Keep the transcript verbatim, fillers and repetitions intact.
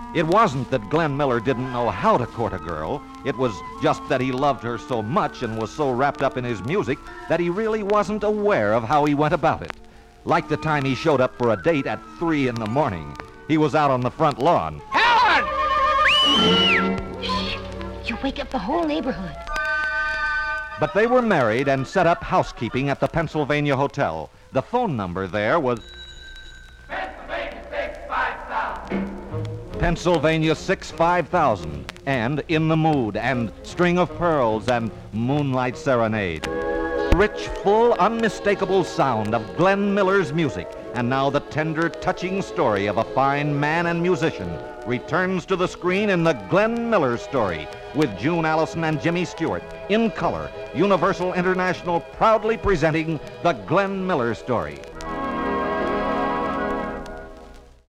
It wasn't that Glenn Miller didn't know how to court a girl. It was just that he loved her so much and was so wrapped up in his music that he really wasn't aware of how he went about it. Like the time he showed up for a date at three in the morning. He was out on the front lawn. Helen! Shh! You wake up the whole neighborhood. But they were married and set up housekeeping at the Pennsylvania Hotel. The phone number there was Pennsylvania six five thousand. Pennsylvania six five thousand, and In the Mood, and String of Pearls, and Moonlight Serenade. Rich, full, unmistakable sound of Glenn Miller's music, and now the tender, touching story of a fine man and musician returns to the screen in The Glenn Miller Story, with June Allison and Jimmy Stewart, in color, Universal International proudly presenting The Glenn Miller Story.